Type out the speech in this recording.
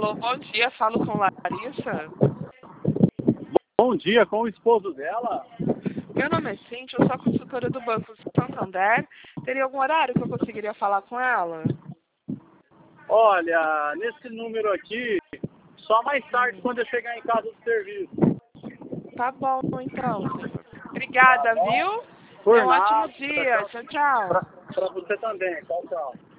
Alô, bom dia, falo com Larissa. Bom dia, com o esposo dela? Meu nome é Cíntia, eu sou a consultora do Banco Santander. Teria algum horário que eu conseguiria falar com ela? Olha, nesse número aqui, só mais tarde quando eu chegar em casa do serviço. Tá bom, então, senhor. Obrigada, Tá bom? viu? Por Tenha um nada. ótimo dia. Tchau, tchau. Pra você também. Tchau, tchau.